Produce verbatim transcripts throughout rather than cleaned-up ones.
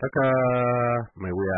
Tsaka mai wuya.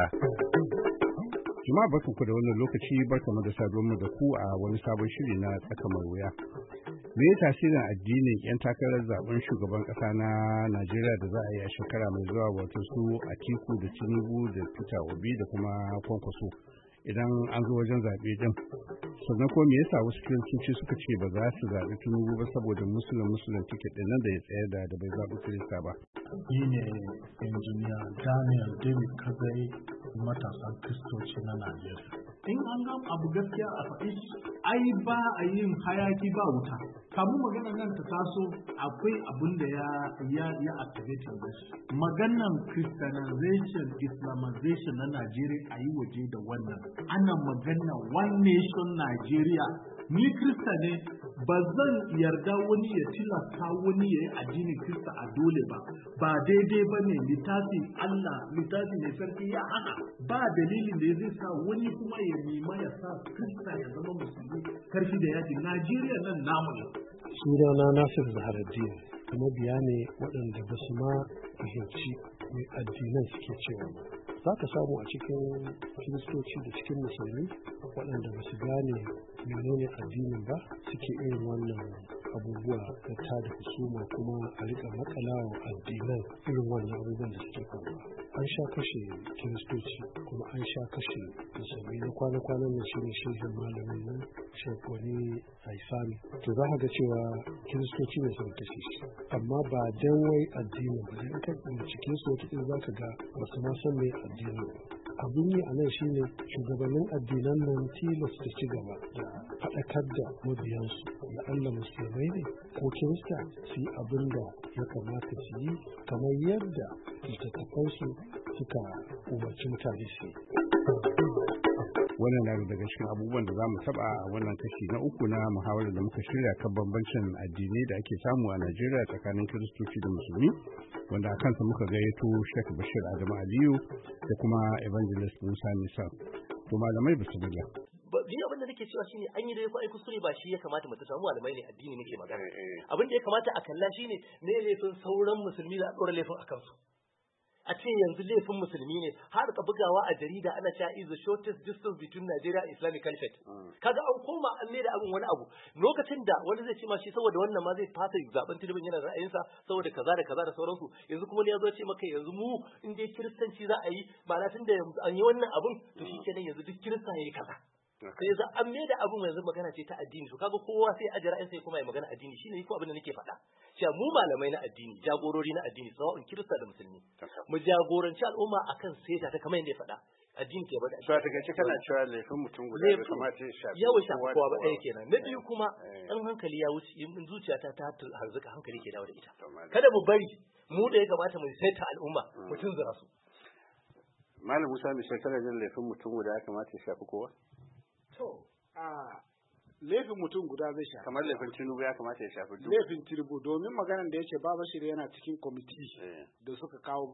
Jama'a barkanku da wannan lokaci barkanmu da saduwa da ku a wani sabon shiri na tsaka mai wuya. Me ya tasirin addinin 'yan takarar zaben shugaban ƙasa na Najeriya da za a yi a shekara mai zuwa wato su Atiku da Tinubu da Peter Obi da kuma Kwankwaso idan an zo wajen zaɓe din. Sannan ko me yasa wasu kiristoci suka ce ba za su zaɓi Tinubu ba saboda musulun musulun tiket ɗin nan da ya tsayar da da bai zaɓi Kirista ba. Ni ne injiniya Daniel David Kazai, matasan Kiristoci na Najeriya. In an ga abu gaskiya a faɗi ai ba a yin hayaki ba wuta. Kamun magana nan ta taso akwai abin da ya ya ya activate shi. Maganan Christianization, Islamization na Najeriya a yi waje da wannan. Ana magana one nation Najeriya. Ni Kirista ne, ba zan yarda wani ya tilasta wani ya yi addinin Kirista a dole ba. Ba daidai ba ne littafin Allah, littafin mai sarki ya hana. Ba dalilin da zai sa wani kuma ya nema ya sa Kirista ya zama musulmi karfi da yaji. Najeriya nan namu ne. Sunana Nasir Zaharaddin, kuma biya ne waɗanda ba su ma fahimci mai addinan suke cewa ba. Za ka samu a cikin kiristoci da cikin musulmi waɗanda ba su gane menene addinin ba suke irin wannan abubuwa da ta da husuma kuma a riƙa makalawa addinan irin wannan abubuwan da suke faruwa. An sha kashe kiristoci kuma an sha kashe musulmi na kwana-kwanan nan shi ne shehin malamin nan shekwani haifami. To za ka ga cewa kiristoci ne sun kashe shi amma ba dan wai addinin ba in ka bincike su wata za ka ga ba su ma san mai addinin ba. Abin yi a nan shi ne shugabannin addinan nan tilas da ci gaba da faɗakar da mabiyansu da Allah musulmai ne ko kirista su yi abin da ya kamata su yi kamar yadda littattafansu suka umarci mutane su yi. Wannan na daga cikin abubuwan da za mu taɓa a wannan kashi na uku na muhawarar da muka shirya kan bambancin addinai da ake samu a Najeriya tsakanin Kiristoci da Musulmi, wanda a kansa muka gayyato Sheikh Bashir Adamu Aliyu da kuma Evangelist Musa Nisa. To malamai ba su buga. Ni abin da nake cewa shine an yi dai ko ai kuskure ba shi ya kamata mu samu malamai ne addini nake magana. Abin da ya kamata a kalla shine me laifin sauran musulmi da a ɗora laifin a kansu. A ce yanzu laifin musulmi ne har ka bugawa a jarida ana cewa is the shortest distance between Nigeria and Islamic Caliphate. Kaga an koma an mai da abin wani abu lokacin da wani zai ce ma shi saboda wannan ma zai fata zaben tilibin yana ra'ayinsa saboda kaza da kaza da sauransu yanzu kuma ne ya zo ce maka yanzu mu in dai kiristanci za a yi ba na tunda an yi wannan abun to shi kenan yanzu duk kirista yayi kaza. Sai yanzu an mai da abin yanzu magana ce ta addini to kaga kowa sai a jira sai kuma ya magana addini shine ko abin da nake faɗa cewa mu malamai na addini jagorori na addini sawa'un kirista da musulmi mu jagoranci al'umma akan saita ta kamar yadda ya faɗa addini ke bada to daga cikin kana cewa laifin mutum guda da kamata ya shafi yawa shafi kowa ba ɗaya kenan na biyu kuma ɗan hankali ya wuce in zuciyata ta harzuka hankali ke dawo da ita kada mu bari mu da ya kamata mu saita al'umma mu tunzura su. Malam Musa mai shekara jin laifin mutum guda ya kamata ya shafi kowa. To, a laifin mutum guda zai shafi. Kamar laifin Tinubu ya kamata ya shafi duk. Laifin Tinubu domin maganar da yake Baba Shirya yana cikin kwamiti da suka kawo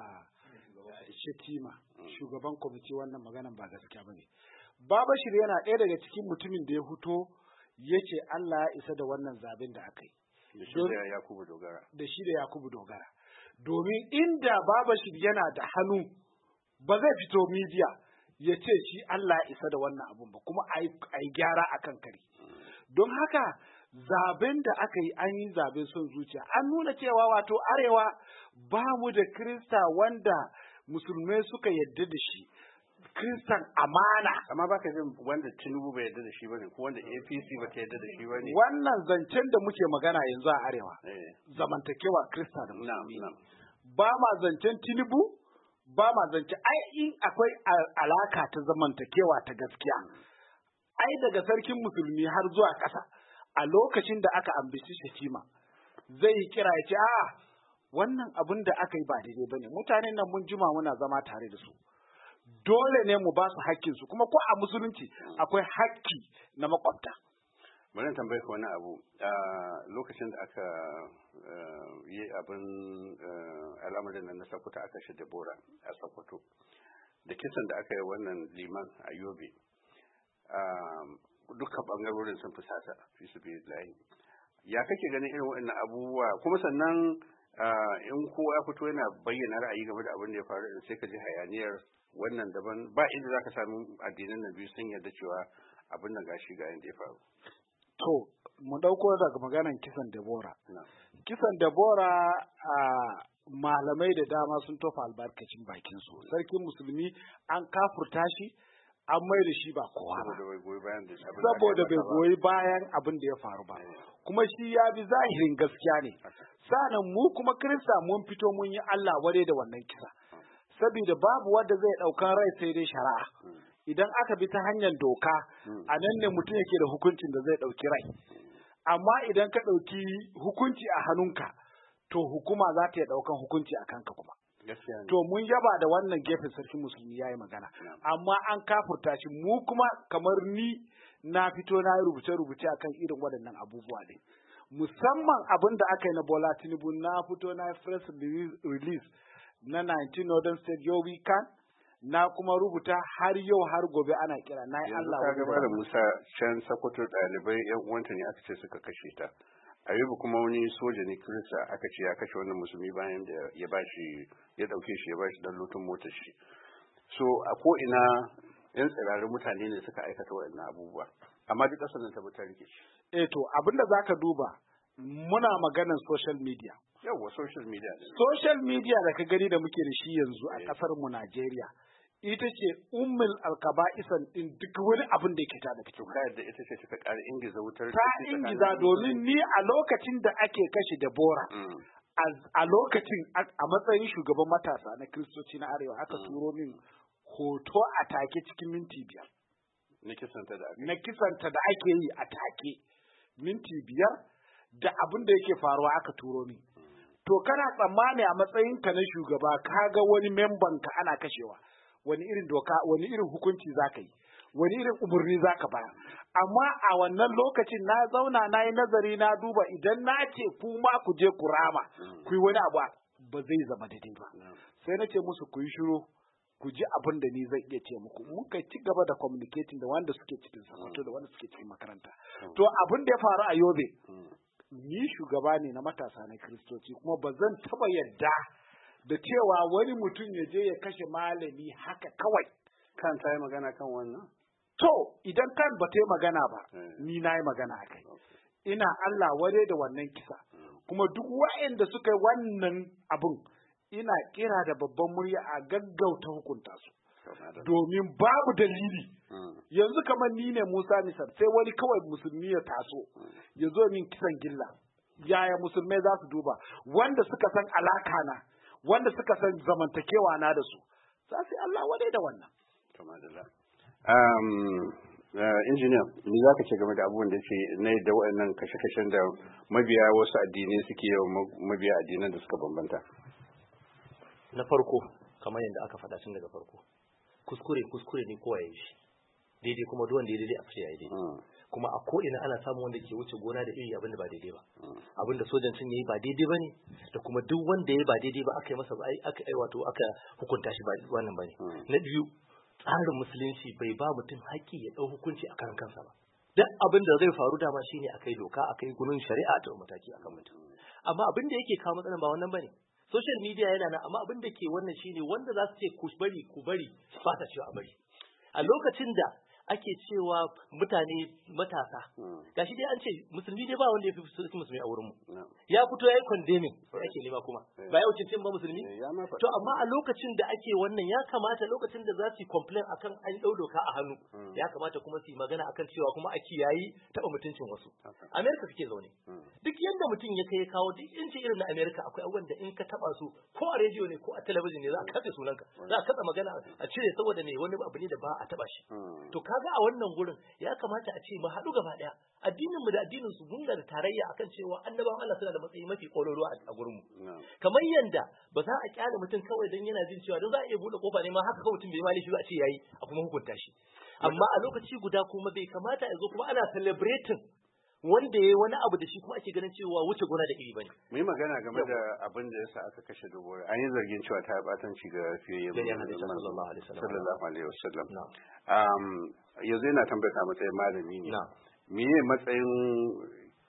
Shetima, shugaban kwamiti wannan maganar ba gaskiya ba ne. Baba Shirya yana ɗaya daga cikin mutumin da ya fito ya ce Allah ya isa da wannan zaben da aka yi. Da shi da Yakubu Dogara. Da shi da Yakubu Dogara. Domin inda Baba Shirya yana da hannu ba zai fito midiya ya ce shi Allah isa da wannan abun ba kuma a yi gyara a kan kari. Don haka zaben da aka yi an yi zaben son zuciya an nuna cewa wato arewa ba mu da Kirista wanda musulmai suka yadda da shi Kiristan amana. Amma ba ka jin wanda Tinubu bai yadda da shi bane ko wanda A P C ba ta yadda da shi bane. Wannan zancen da muke magana yanzu a arewa zamantakewa Kirista da musulmi. Ba ma zancen Tinubu ba ma zance ai in akwai alaka ta zamantakewa ta gaskiya ai daga sarkin musulmi har zuwa ƙasa a lokacin da aka ambaci Shetima zai yi kira ya ce a wannan abin da aka yi ba daidai bane mutanen nan mun jima muna zama tare da su dole ne mu ba su hakkin su kuma ko a musulunci akwai hakki na makwabta. Bari tambaye ka wani abu lokacin da aka yi abin al'amarin nan na Sokoto aka shi Debora a Sokoto da kisan da aka yi wannan liman a Yobe dukkan bangarorin sun fusata fi su bi layi ya kake ganin irin waɗannan abubuwa kuma sannan in kowa ya fito yana bayyana ra'ayi game da abin da ya faru sai ka ji hayaniyar wannan daban ba inda zaka samu addinan nan biyu sun yarda cewa abin da gashi ga yanda ya faru. To mu dauko daga maganan kisan Debora. Kisan Debora a malamai da dama sun tofa albarkacin bakin su. Sarkin musulmi an kafurta shi an mai da shi ba kowa ba. Saboda bai goyi bayan abin da ya faru ba. Kuma shi ya bi zahirin gaskiya ne. Sanan mu kuma Kirista mun fito mun yi Allah wadai da wannan kisa. Saboda babu wanda zai ɗaukan rai sai dai shari'a. Idan aka bi ta hanyar doka a nan ne mutum yake da hukuncin da zai ɗauki rai. Amma idan ka ɗauki hukunci a hannunka to hukuma za ta iya ɗaukan hukunci a kanka kuma. To mun yaba da wannan gefen sarkin musulmi ya yi magana. Amma an kafurta shi mu kuma kamar ni na fito na yi rubuce-rubuce akan irin waɗannan abubuwa ne. Musamman abin da aka yi na Bola Tinubu na fito na press release na nineteen Northern State Yo We Can na kuma rubuta har yau har gobe ana kira na yi Allah wa gaba da Musa can Sokoto ɗalibai yan uwanta ne aka ce suka kashe ta. Ayubu kuma wani soja ne Kirista aka ce ya kashe wannan musulmi bayan da ya bashi ya dauke shi ya bashi dan lutun motar shi. So a ko ina yan tsirarin mutane ne suka aikata waɗannan abubuwa. Amma duk ƙasar nan ta bi ta rike shi. Eh to abinda zaka duba muna maganar social media. Yawwa social media. Social media da ka gani da muke da shi yanzu a ƙasar mu Najeriya. Ita ce ummul alkaba'isan din duk wani abin da yake tada fitina. Ka yadda ita ce ta ƙara ingiza wutar. Ta ingiza domin ni a lokacin da ake kashe Debora. A lokacin a matsayin shugaban matasa na Kiristoci na Arewa aka turo min hoto a take cikin minti biyar. Na kisanta da ake. Na kisanta da ake yi a take minti biyar da abin da yake faruwa aka turo min. To kana tsammani a matsayin ka na shugaba ka ga wani memban ka ana kashewa. Wani irin doka, wani irin hukunci za ka yi, wani irin umarni za ka bayar. Amma a wannan lokacin na zauna na yi nazari na duba idan na ce ku ma ku je ku rama, ku yi wani abu ba zai zama daidai ba. Sai na ce musu ku yi shiru, ku ji abin da ni zai iya ce muku. Muka ci gaba da communicating da wanda suke cikin samato da wanda suke cikin makaranta. To abin da ya faru a Yobe, ni shugaba ne na matasa na Kiristoci kuma ba zan taɓa yadda da cewa wani mutum ya je ya kashe malami haka kawai. Kan ta yi magana kan wannan? To, idan kan ba ta yi magana ba, ni na yi magana a kai. Ina Allah ware da wannan kisa. Kuma duk wa'anda suka yi wannan abun, ina kira da babban murya a gaggauta hukunta su. Domin babu dalili. Yanzu kamar ni ne Musa Nisar, sai wani kawai musulmi ya taso, ya zo min kisan gilla. Yaya musulmai za su duba? Wanda suka san alaka na, wanda suka san zamantakewa na da su za su yi Allah wadai da wannan. Injiniya, ni za ka ce game da abubuwan da ke na da waɗannan kashe-kashen da mabiya wasu addinai suke yawan mabiya addinan da suka bambanta? Na farko, kamar yadda aka faɗa tun daga farko, kuskure kuskure ne kowa ya yi shi, daidai kuma duk wanda ya daidai a fice ya yi daidai. Kuma a ko'ina ana samun wanda ke wuce gona da iri abin da ba daidai ba. Abin da sojan cin yayi ba daidai ba ne, da kuma duk wanda ya ba daidai ba aka yi masa aka yi wato aka hukunta shi ba wannan ba ne. Na biyu, tsarin musulunci bai ba mutum haƙƙi ya ɗau hukunci a kan kansa ba. Duk abin da zai faru dama shine akai doka akai gunin shari'a ta mataki akan mutum. Amma abin da yake kawo matsalan ba wannan bane. Social media yana nan amma abin da ke wannan shine wanda za su ce ku bari ku bari ba ta cewa a bari. A lokacin da ake cewa mutane matasa gashi dai an ce musulmi dai ba wanda ya fi sarki musulmi a wurin mu ya fito yayi condemning ake nema kuma ba yau cincin ba musulmi to amma a lokacin da ake wannan ya kamata lokacin da za su complain akan an dau doka a hannu ya kamata kuma su yi magana akan cewa kuma a kiyayi taba mutuncin wasu America suke zaune duk yanda mutum ya kai kawo duk inci irin na America akwai abubuwan da in ka taba su ko a radio ne ko a talabijin ne za a katse sunanka za a katsa magana a cire saboda ne wani abu ne da ba a taba shi to kaga a wannan gurin ya kamata a ce mu haɗu gaba ɗaya addinin mu da addinin su mun da tarayya akan cewa annabawan Allah suna da matsayi mafi kololuwa a gurin mu kamar yanda ba za a kyale mutum kawai dan yana jin cewa dan za a iya bude kofa ne ma haka kawai mutum bai mali shi ba a ce yayi a kuma hukunta shi amma a lokaci guda kuma bai kamata a zo kuma ana celebrating wanda yayi wani abu da shi kuma ake ganin cewa wuce gona da iri bane mu yi magana game da abin da yasa aka kashe Debora an yi zargin cewa ta batanci ga fiye sallallahu alaihi wasallam um yanzu yana tambaya matsayin malami ne me ne matsayin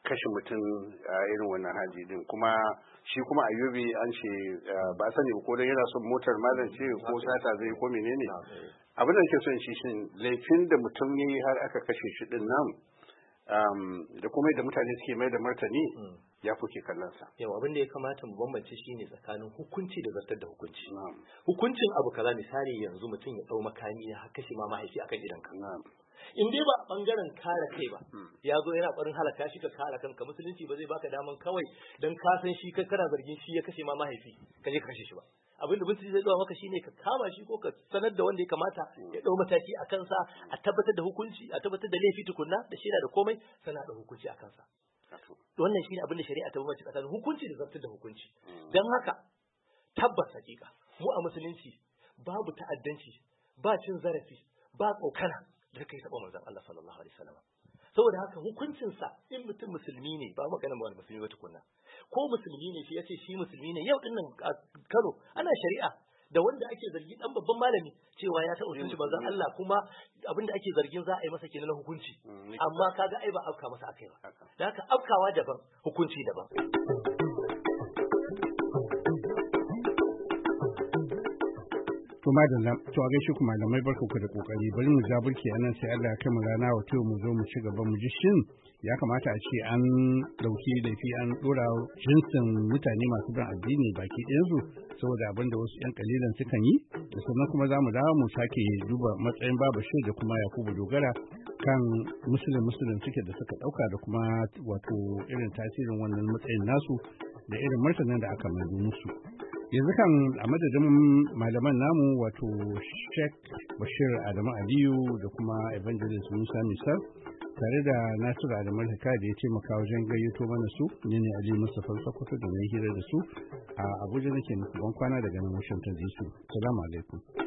kashe mutum a irin wannan haji din kuma shi kuma a Yobe an ce ba sani ko dan yana son motar malam ce ko sata zai ko menene abin da nake son shi shin laifin da mutum yayi har aka kashe shi din nan da kuma da mutane suke mai da martani ya fuke kallon sa yau abin da ya kamata mu bambance shine tsakanin hukunci da zartar da hukunci hukuncin abu kaza misali yanzu mutum ya dau makami ya kashe ma mahaifi akan idan ka in dai ba bangaren kare kai ba ya zo yana barin halaka shi ka kare kanka musulunci ba zai baka daman kawai dan ka san shi kai kana zargin shi ya kashe ma mahaifi ka je ka kashe shi ba abin da musulunci zai dawo maka shine ka kama shi ko ka sanar da wanda ya kamata ya dau mataki a kansa a tabbatar da hukunci a tabbatar da laifi tukunna da shaida da komai sana da hukunci a kansa wannan shine abin da shari'a ta bambance tsakanin hukunci da zartar da hukunci dan haka tabbas hakika mu a musulunci babu ta'addanci ba cin zarafi ba tsokana da kai taɓa manzon Allah sallallahu alaihi wasallam saboda haka hukuncin sa in mutum musulmi ne ba magana ba musulmi ba tukunna ko musulmi ne shi yace shi musulmi ne yau dinnan a Kano ana shari'a da wanda ake zargi dan babban malami cewa ya taɓa hukunci manzon Allah kuma abinda ake zargin za a yi masa kenan hukunci amma kaga ai ba afka masa akai ba da haka afkawa daban hukunci daban to madalla to a gaishe ku malamai barka ku da kokari bari mu jaburki anan sai Allah ya kai mu rana wato mu zo mu ci gaba mu ji shin ya kamata a ce an dauki laifi an dora jinsin mutane masu bin addini baki ɗayan su saboda abin da wasu yan kalilan sukan yi da sannan kuma za mu dawo mu sake duba matsayin babu shi da kuma Yakubu Dogara kan musulun musulun suke da suka dauka da kuma wato irin tasirin wannan matsayin nasu da irin martanin da aka mai musu yanzu kan a madadin malaman namu wato Sheikh Bashir Adamu Aliyu da kuma Evangelist Musa Misal tare da Nasiru Adamu Haka da ya taimaka wajen gayyato mana su ne ne Ali Mustapha Sokoto da na hira da su a Abuja nake muku ban kwana daga nan Washington D C. Assalamu alaikum.